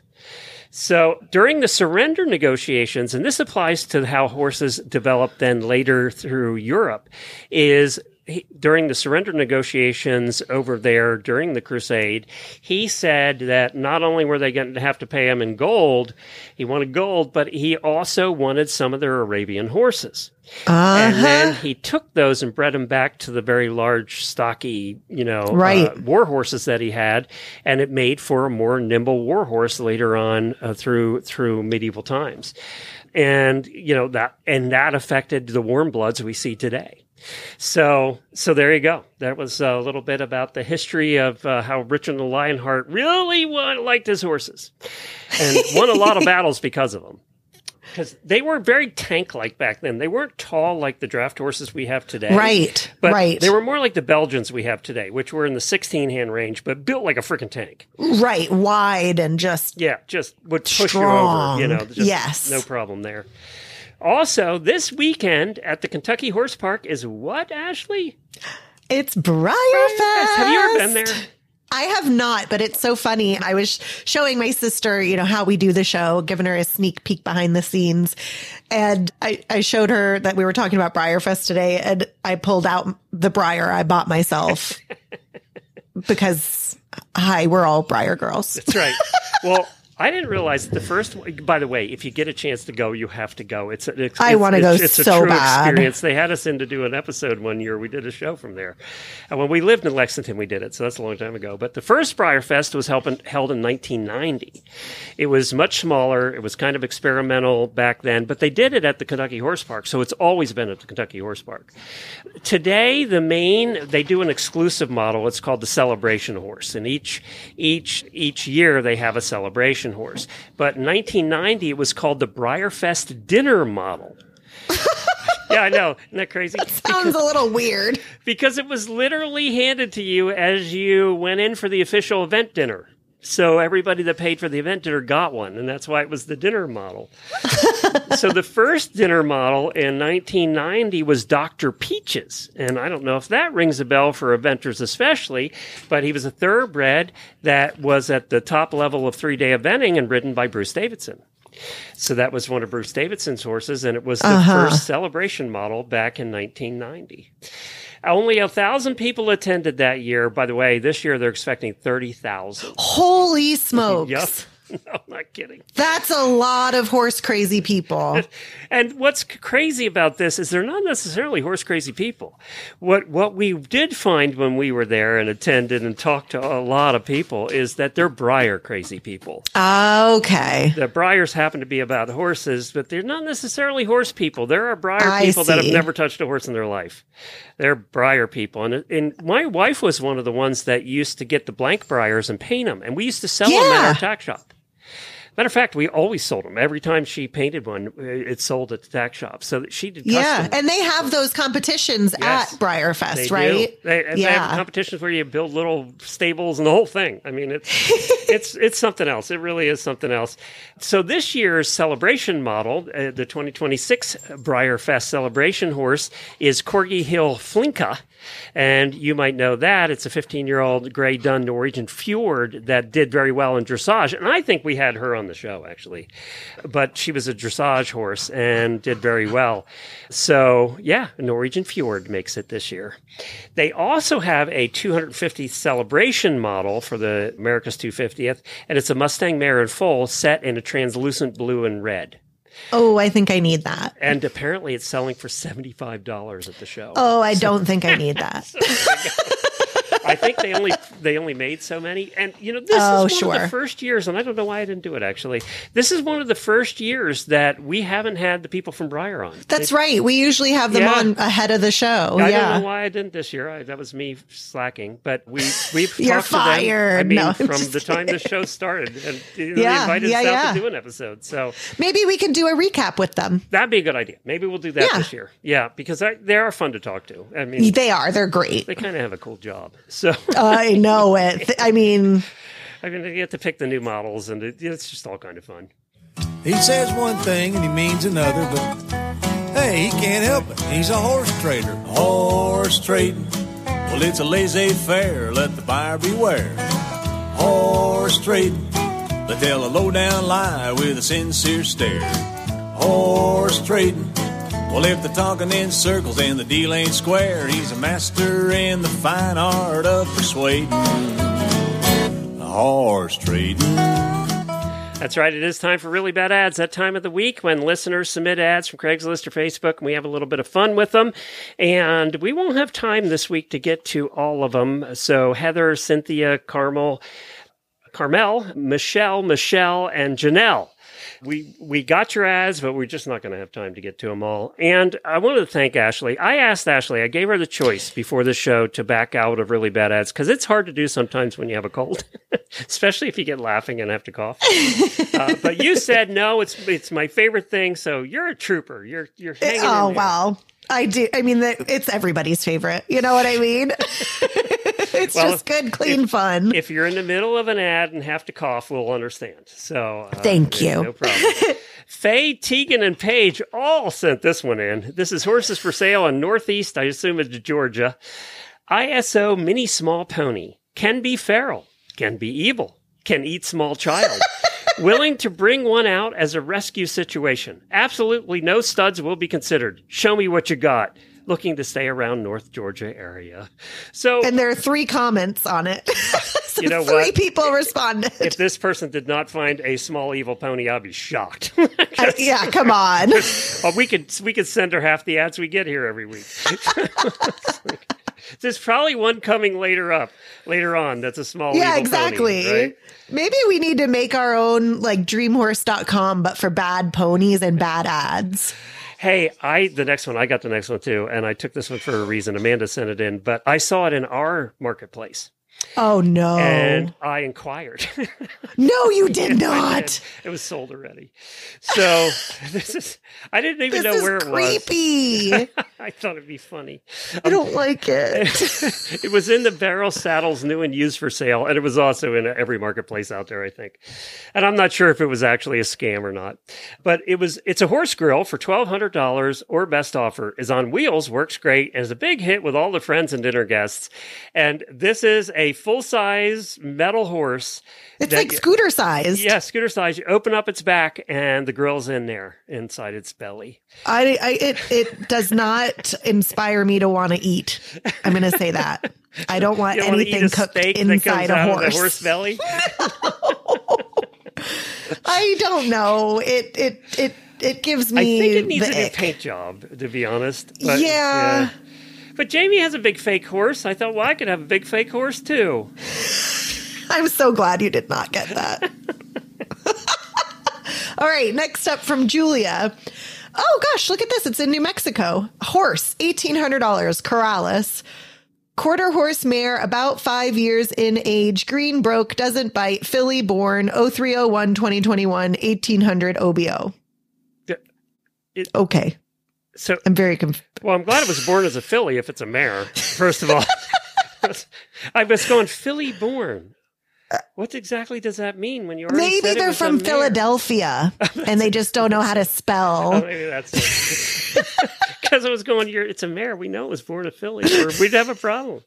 So during the surrender negotiations, and this applies to how horses developed then later through Europe, is he, during the surrender negotiations over there during the crusade, he said that not only were they going to have to pay him in gold, he wanted gold, but he also wanted some of their Arabian horses. Uh-huh. And then he took those and bred them back to the very large, stocky, you know, right. uh, war horses that he had, and it made for a more nimble war horse later on uh, through through medieval times, and you know that and that affected the warm bloods we see today. So, so there you go. That was a little bit about the history of uh, how Richard the Lionheart really won, liked his horses, and won a lot of battles because of them. Because they were very tank-like back then. They weren't tall like the draft horses we have today. Right, but right. They were more like the Belgians we have today, which were in the sixteen-hand range, but built like a freaking tank. Right, wide and just Yeah, just would push strong. you over, you know. Just Yes. No problem there. Also, this weekend at the Kentucky Horse Park is what, Ashley? It's Briarfest. Have you ever been there? I have not, but it's so funny. I was showing my sister, you know, how we do the show, giving her a sneak peek behind the scenes. And I, I showed her that we were talking about Briarfest today, and I pulled out the Briar I bought myself because, hi, we're all Briar girls. That's right. Well, I didn't realize the first. By the way, if you get a chance to go, you have to go. It's, it's I want to go it's, it's so a true bad. experience. They had us in to do an episode one year. We did a show from there, and when we lived in Lexington, we did it. So that's a long time ago. But the first Briarfest was held in, held in nineteen ninety. It was much smaller. It was kind of experimental back then, but they did it at the Kentucky Horse Park. So it's always been at the Kentucky Horse Park. Today, the main they do an exclusive model. It's called the Celebration Horse, and each each each year they have a celebration horse. But in nineteen ninety, it was called the Briarfest Dinner Model. Yeah, I know. Isn't that crazy? That sounds because, a little weird. Because it was literally handed to you as you went in for the official event dinner. So everybody that paid for the event dinner got one, and that's why it was the dinner model. So the first dinner model in nineteen ninety was Doctor Peaches, and I don't know if that rings a bell for eventers especially, but he was a thoroughbred that was at the top level of three-day eventing and ridden by Bruce Davidson. So that was one of Bruce Davidson's horses, and it was the uh-huh. first celebration model back in nineteen ninety. Only a thousand people attended that year. By the way, this year they're expecting thirty thousand. Holy smokes. Yep. No, I'm not kidding. That's a lot of horse crazy people. And what's crazy about this is they're not necessarily horse crazy people. What what we did find when we were there and attended and talked to a lot of people is that they're Briar crazy people. Okay. The Briars happen to be about horses, but they're not necessarily horse people. There are Briar I people see. that have never touched a horse in their life. They're Briar people. And, and my wife was one of the ones that used to get the blank Briars and paint them. And we used to sell yeah. them at our tack shop. Matter of fact, we always sold them. Every time she painted one, it sold at the tack shop. So that she did custom. Yeah, and they have those competitions yes, at Briarfest, they right? Do. They, they yeah. have competitions where you build little stables and the whole thing. I mean, it's it's it's something else. It really is something else. So this year's celebration model, uh, the twenty twenty-six Briarfest celebration horse, is Corgi Hill Flinka. And you might know that. It's a fifteen-year-old gray dun Norwegian Fjord that did very well in dressage. And I think we had her on the show, actually. But she was a dressage horse and did very well. So, yeah, Norwegian Fjord makes it this year. They also have a two hundred fiftieth celebration model for the America's two hundred fiftieth, and it's a Mustang mare in foal set in a translucent blue and red. Oh, I think I need that. And apparently it's selling for seventy-five dollars at the show. Oh, I so, don't think I need that. so I think they only they only made so many. And, you know, this oh, is one sure. of the first years, and I don't know why I didn't do it, actually. This is one of the first years that we haven't had the people from Briar on. That's they, right. We usually have them yeah. on ahead of the show. I yeah. don't know why I didn't this year. I, that was me slacking. But we, we've You're talked fired. to them, I mean, no, from the time the show started. And you know, yeah, they invited yeah, us out yeah. to do an episode. So maybe we can do a recap with them. That'd be a good idea. Maybe we'll do that yeah. this year. Yeah, because I, they are fun to talk to. I mean, they are. They're great. They kind of have a cool job. So I know it. I mean, I mean, you get to pick the new models, and it, it's just all kind of fun. He says one thing and he means another, but hey, he can't help it. He's a horse trader. Horse trading. Well, it's a laissez-faire. Let the buyer beware. Horse trading. They tell a low-down lie with a sincere stare. Horse trading. Well, if they're talking in circles and the deal ain't square, he's a master in the fine art of persuading. Horse trading. That's right. It is time for Really Bad Ads, that time of the week when listeners submit ads from Craigslist or Facebook, and we have a little bit of fun with them. And we won't have time this week to get to all of them. So Heather, Cynthia, Carmel, Carmel, Michelle, Michelle, and Janelle We we got your ads, but we're just not going to have time to get to them all. And I wanted to thank Ashley. I asked Ashley, I gave her the choice before the show to back out of really bad ads because it's hard to do sometimes when you have a cold, especially if you get laughing and have to cough. uh, but you said no, it's it's my favorite thing. So you're a trooper. You're you're hanging. Oh in there. wow. I do. I mean, the, it's everybody's favorite. You know what I mean? It's Well, just good, clean if, fun. If you're in the middle of an ad and have to cough, we'll understand. So uh, Thank you. No problem. Faye, Tegan, and Paige all sent this one in. This is horses for sale in Northeast, I assume it's Georgia. I S O mini small pony. Can be feral. Can be evil. Can eat small child. Willing to bring one out as a rescue situation. Absolutely no studs will be considered. Show me what you got. Looking to stay around North Georgia area. So, and there are three comments on it. So you know three what? people responded. If this person did not find a small evil pony, I'd be shocked. Uh, yeah, come on. Oh, we could we could send her half the ads we get here every week. There's probably one coming later up, later on. That's a small Yeah, evil exactly. pony, right? Maybe we need to make our own like dream horse dot com, but for bad ponies and bad ads. Hey, I the next one, I got the next one too, and I took this one for a reason. Amanda sent it in, but I saw it in our marketplace. Oh no. And I inquired. No, you did Yeah, I not. did. It was sold already. So this is, I didn't even This know is where it creepy. was. I thought it'd be funny. I don't like it. It was in the Barrel Saddles new and used for sale, and it was also in every marketplace out there, I think. And I'm not sure if it was actually a scam or not. But it was. It's a horse grill for twelve hundred dollars, or best offer is on wheels, works great, and is a big hit with all the friends and dinner guests. And this is a full-size metal horse. It's that like you- scooter sized. Yeah, scooter size. You open up its back, and the grill's in there, inside its belly. I, I it it does not inspire me to want to eat. I'm going to say that. I don't want You don't want to eat anything a cooked steak that inside comes a out horse. of the horse belly? I don't know. It it it it gives me. I think it needs the a new ick. paint job, to be honest. But, Yeah. But Jamie has a big fake horse. I thought, well, I could have a big fake horse too. I'm so glad you did not get that. All right, next up from Julia. Oh gosh, look at this. It's in New Mexico. Horse, eighteen hundred dollars, Corrales. Quarter horse mare, about five years in age, green broke, doesn't bite, filly born, oh three oh one twenty twenty-one, eighteen hundred O B O. It- Okay, So, I'm very confused. well, I'm glad it was born as a filly if it's a mare, first of all. I was going, filly born. What exactly does that mean when you already Maybe said it they're was a from mare? Philadelphia and they just don't know how to Oh, spell. maybe that's it. Because I was going, You're, it's a mare. We know it was born a filly, or we'd have a problem.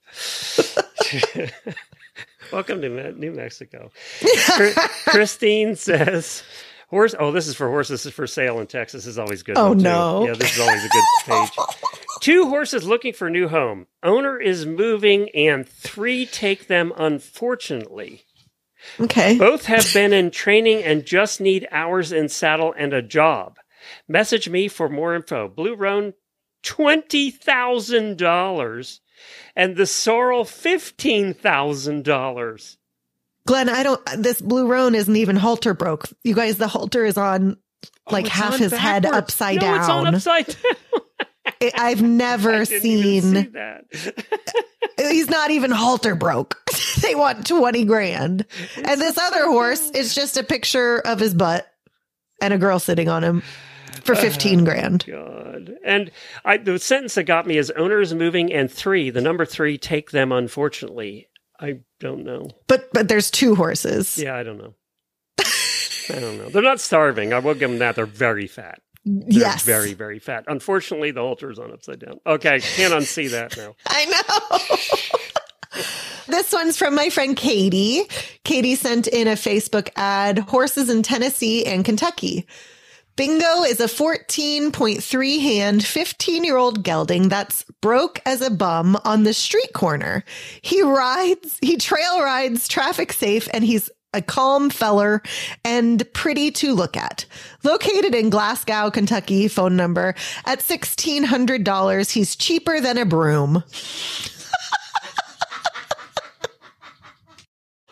Welcome to Me- New Mexico. Chr- Christine says, "Horse." Oh, this is for horses. This is for sale in Texas. This is always good. Oh, one, too. no. Yeah, this is always a good page. Two horses looking for a new home. Owner is moving, and three take them. Unfortunately, Okay. both have been in training and just need hours in saddle and a job. Message me for more info. Blue Roan, twenty thousand dollars, and the Sorrel, fifteen thousand dollars. Glenn, I don't, this Blue Roan isn't even halter broke. You guys, the halter is on like it's half on his head backwards. upside no, down. It's on upside down. I- I've never I didn't even see seen, that. he's not even halter broke. They want twenty grand. And this other horse is just a picture of his butt and a girl sitting on him for fifteen grand. God. And I, the sentence that got me is owner is moving and three, the number three, take them, unfortunately. I don't know. But, but there's two horses. Yeah, I don't know. I don't know. They're not starving. I will give them that. They're very fat. They're Yes. very, very fat. Unfortunately, the halter is on upside down. Okay, can't unsee that now. I know. This one's from my friend Katie. Katie sent in a Facebook ad, horses in Tennessee and Kentucky. Bingo is a fourteen point three hand, fifteen year old gelding that's broke as a bum on the street corner. He rides, he trail rides traffic safe, and he's a calm feller and pretty to look at. Located in Glasgow, Kentucky, phone number at sixteen hundred dollars. He's cheaper than a broom.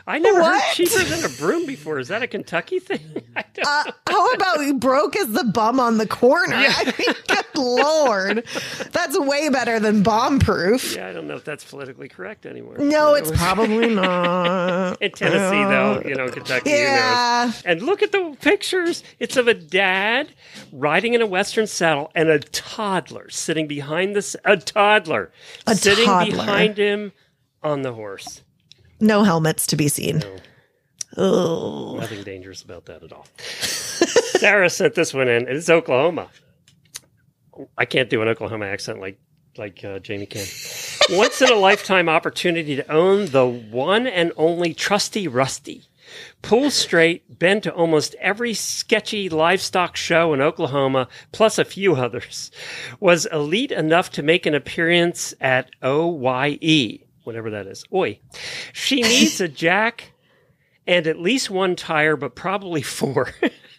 I never What? heard cheaper than a broom before. Is that a Kentucky thing? I don't Uh, how about you broke as the bum on the corner? I mean, good Lord. That's way better than bomb proof. Yeah, I don't know if that's politically correct anymore. No, it's probably not. In Tennessee, though, you know, Kentucky, Yeah. who knows? And look at the pictures. It's of a dad riding in a Western saddle and a toddler sitting behind this, a toddler A sitting toddler. behind him on the horse. No helmets to be seen. No. Oh. Nothing dangerous about that at all. Sarah sent this one in. It's Oklahoma. I can't do an Oklahoma accent like like uh, Jamie can. Once in a lifetime opportunity to own the one and only Trusty Rusty. Pull straight, been to almost every sketchy livestock show in Oklahoma, plus a few others. Was elite enough to make an appearance at O Y E, whatever that is. Oi. She needs a jack and at least one tire, but probably four.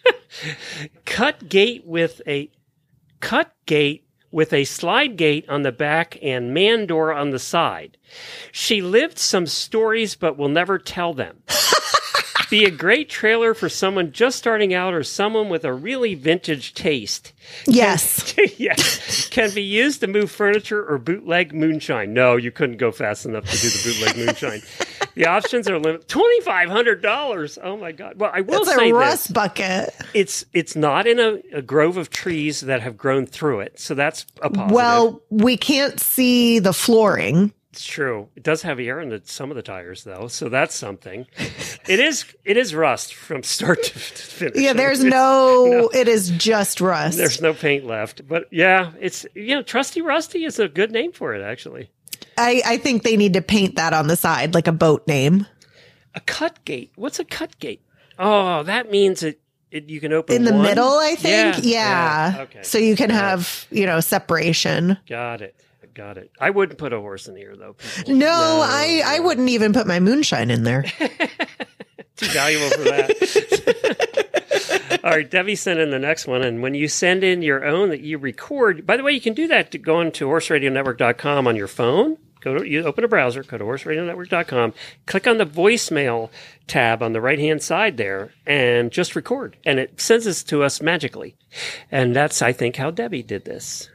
Cut gate with a cut gate with a slide gate on the back and man door on the side. She lived some stories, but will never tell them. Be a great trailer for someone just starting out or someone with a really vintage taste. Yes. Yes. Can be used to move furniture or bootleg moonshine. No, you couldn't go fast enough to do the bootleg moonshine. The options are limited. twenty-five hundred dollars. Oh, my God. Well, I will It's say a rust this. bucket. It's it's not in a, a grove of trees that have grown through it. So that's a positive. Well, we can't see the flooring. It's true. It does have air in the, some of the tires, though, so that's something. It is it is rust from start to, to finish. Yeah, there's It's- no, no. it is just rust. There's no paint left. But yeah, it's, you know, Trusty Rusty is a good name for it, actually. I, I think they need to paint that on the side, like a boat name. A cut gate. What's a cut gate? Oh, that means it, it you can open In the one? middle, I think. Yeah. Yeah. yeah. Okay. So you can Got it. have, you know, separation. Got it. Got it. I wouldn't put a horse in here, though. People. No, I, I wouldn't even put my moonshine in there. Too valuable for that. All right, Debbie sent in the next one. And when you send in your own that you record, by the way, you can do that to go into horse radio network dot com on your phone. Go to, you open a browser, go to horse radio network dot com, click on the voicemail tab on the right-hand side there, and just record. And it sends this to us magically. And that's, I think, how Debbie did this.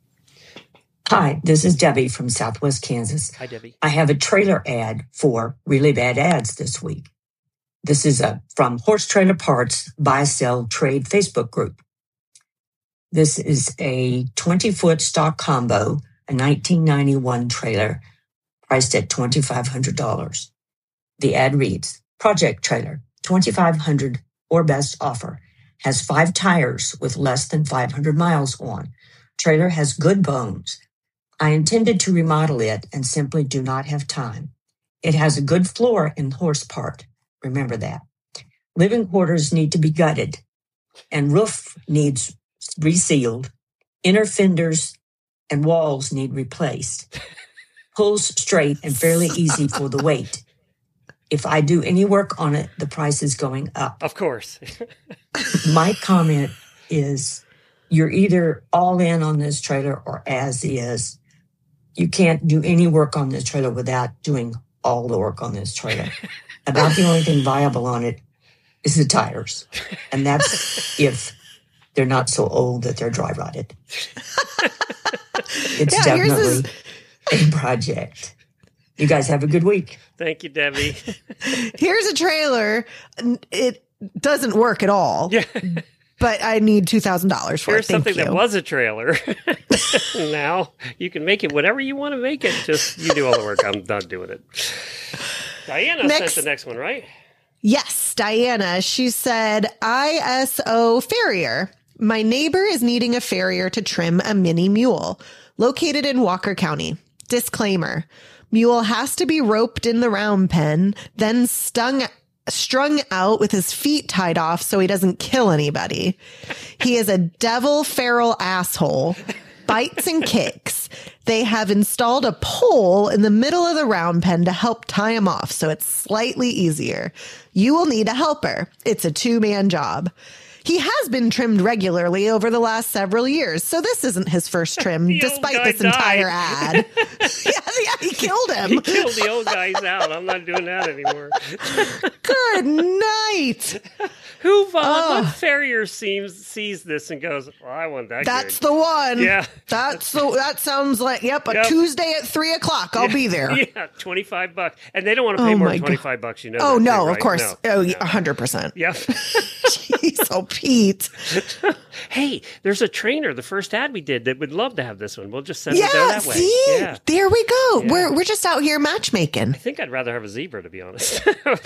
Hi, this is Debbie from Southwest Kansas. Hi, Debbie. I have a trailer ad for Really Bad Ads this week. This is a from Horse Trailer Parts Buy, Sell, Trade Facebook group. This is a twenty-foot stock combo, a nineteen ninety-one trailer, priced at twenty-five hundred dollars. The ad reads, Project Trailer, twenty-five hundred dollars or best offer. Has five tires with less than five hundred miles on. Trailer has good bones. I intended to remodel it and simply do not have time. It has a good floor and horse part. Remember that. Living quarters need to be gutted and roof needs resealed. Inner fenders and walls need replaced. Pulls straight and fairly easy for the weight. If I do any work on it, the price is going up. Of course. My comment is you're either all in on this trailer or as is. You can't do any work on this trailer without doing all the work on this trailer. About the only thing viable on it is the tires. And that's if they're not so old that they're dry rotted. It's Yeah, yours is- definitely a project. You guys have a good week. Thank you, Debbie. Here's a trailer. It doesn't work at all. Yeah. But I need two thousand dollars for Here's it. Thank something you. that was a trailer. Now you can make it whatever you want to make it. Just you do all the work. I'm not doing it. Diana Next- sent the next one, right? Yes, Diana. She said, I S O farrier. My neighbor is needing a farrier to trim a mini mule located in Walker County. Disclaimer. Mule has to be roped in the round pen, then stung, strung out with his feet tied off so he doesn't kill anybody. He is a devil feral asshole, bites and kicks. They have installed a pole in the middle of the round pen to help tie him off so it's slightly easier. You will need a helper. It's a two-man job. He has been trimmed regularly over the last several years, so this isn't his first trim, The old despite guy this died. entire ad. yeah, yeah, he killed him. He killed the old guys out. I'm not doing that anymore. Good night. Who uh, Oh. what farrier seems sees this and goes, well, I want that That's gig. the one. Yeah. That's the. That sounds like yep. A Yep. Tuesday at three o'clock. I'll be there. Yeah, twenty-five bucks. And they don't want to pay Oh more my than God. twenty-five bucks, you know. Oh that no, too, of right? course. No. Oh, a hundred percent. Yeah. Jeez, oh Pete. Hey, there's a trainer, the first ad we did, that would love to have this one. We'll just send it there Yeah, that way. see, Yeah. there we go. Yeah. We're we're just out here matchmaking. I think I'd rather have a zebra, to be honest.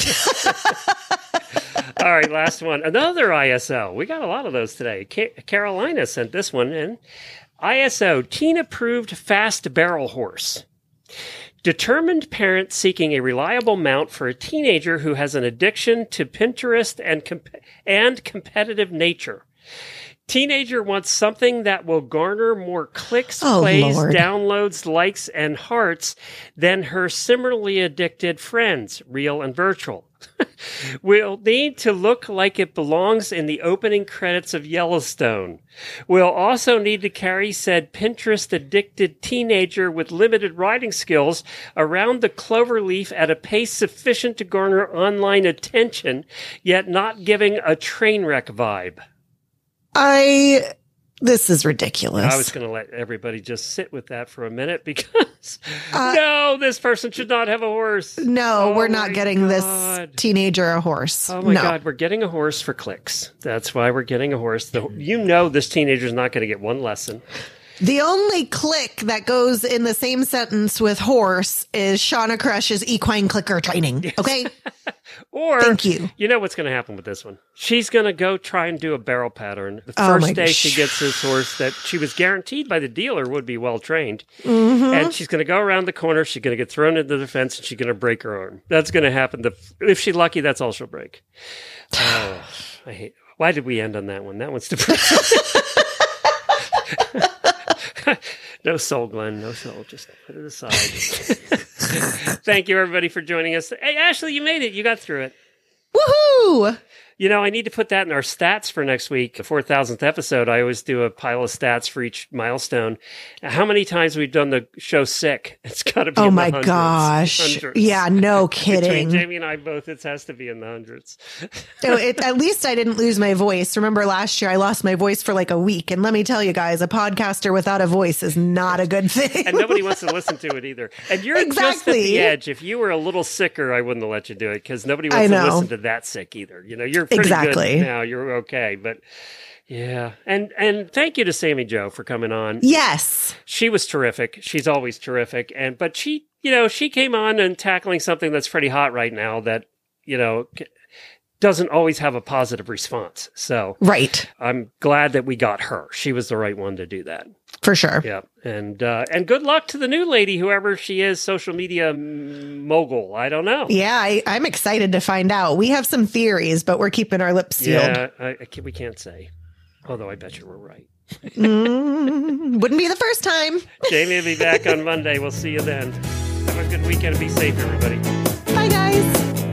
All right, last one. Another I S O. We got a lot of those today. Ca- Carolina sent this one in. I S O, teen-approved fast barrel horse. Determined parent seeking a reliable mount for a teenager who has an addiction to Pinterest and comp- and competitive nature. Teenager wants something that will garner more clicks, Oh, plays, Lord. downloads, likes, and hearts than her similarly addicted friends, real and virtual. Will need to look like it belongs in the opening credits of Yellowstone. Will also need to carry said Pinterest-addicted teenager with limited writing skills around the clover leaf at a pace sufficient to garner online attention, yet not giving a train wreck vibe. I. This is ridiculous. I was going to let everybody just sit with that for a minute because no, this person should not have a horse. no, Oh we're not my getting God. this teenager a horse. Oh my no. God, we're getting a horse for clicks. That's why we're getting a horse. The, you know this teenager's not going to get one lesson. The only click that goes in the same sentence with horse is Shauna Crush's equine clicker training. Okay. Or, Thank you. You know what's going to happen with this one? She's going to go try and do a barrel pattern. The Oh first my day gosh. she gets this horse that she was guaranteed by the dealer would be well trained. Mm-hmm. And she's going to go around the corner. She's going to get thrown into the fence and she's going to break her arm. That's going to happen. The, if she's lucky, that's all she'll break. Oh, I hate. Why did we end on that one? That one's depressing. No soul, Glenn. No soul. Just put it aside. Thank you, everybody, for joining us. Hey, Ashley, you made it. You got through it. Woohoo! You know, I need to put that in our stats for next week, the four thousandth episode. I always do a pile of stats for each milestone. How many times we've done the show sick? It's got to be Oh in my the hundreds. gosh. Hundreds. Yeah, no Between kidding. Jamie and I both, it has to be in the hundreds. So it, at least I didn't lose my voice. Remember last year I lost my voice for like a week. And let me tell you guys, a podcaster without a voice is not a good thing. And nobody wants to listen to it either. And you're just at Exactly. the edge. If you were a little sicker, I wouldn't have let you do it because nobody I wants to know. listen to that sick either. You know, you're pretty Exactly. good now. You're okay. But yeah. And and thank you to Sammy Jo for coming on. Yes. She was terrific. She's always terrific. And but she, you know, she came on and tackling something that's pretty hot right now that, you know, c- doesn't always have a positive response. So Right. I'm glad that we got her. She was the right one to do that. For sure. Yeah, and uh, and good luck to the new lady, whoever she is, social media m- mogul. I don't know. Yeah, I, I'm excited to find out. We have some theories, but we're keeping our lips sealed. Yeah, I, I can't, we can't say. Although I bet you we're right. Mm, wouldn't be the first time. Jamie will be back on Monday. We'll see you then. Have a good weekend and be safe, everybody. Bye, guys.